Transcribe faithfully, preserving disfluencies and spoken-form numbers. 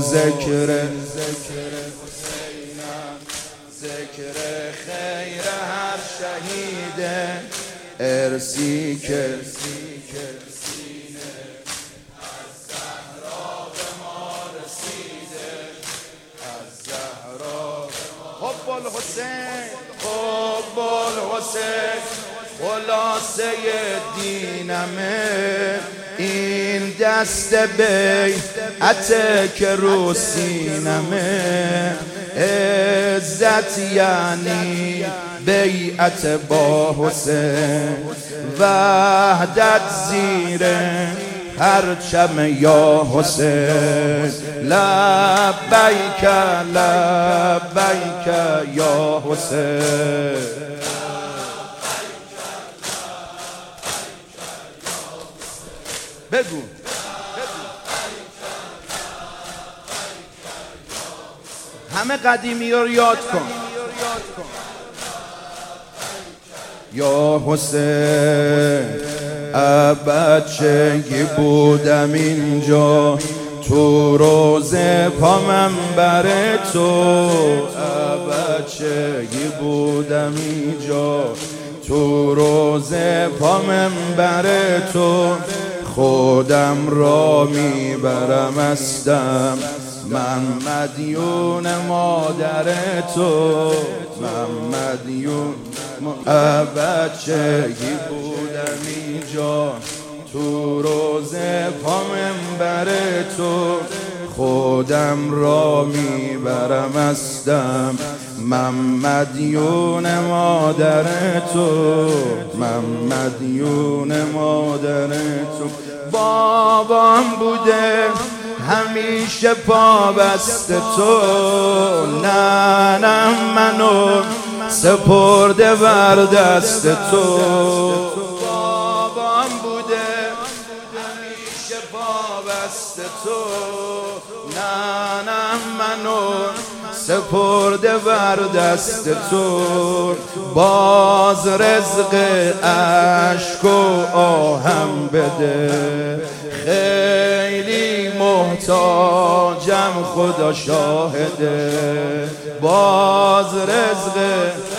ذکر ذکر خیر هر شهید ارسی که حب الحسین حب الحسین خلاصه دینمه این دست بیعت که رو سینمه عزت یعنی بیعت با حسین وحدت زیر پرچم یا حسین لبیک لبیک یا حسین بگو همه قدیمی رو یاد کن یا حسین بچگی بودم اینجا تو روزه پا منبر تو بچگی بودم اینجا تو روزه پا منبر تو خودم را میبرم استم من مدیون مادر تو من مدیون بچگی بودم اینجا تو روزه پا منبر تو خودم را میبرم استم من مدیون مادر تو من مدیون مادر تو بابام بوده همیشه پا بست تو ننم منو سپرده بر دست تو بابام بوده همیشه پا بست تو ننم منو سپرده بر دست تو باز رزق اشک و آهم بده خیلی محتاجم خدا شاهده باز رزق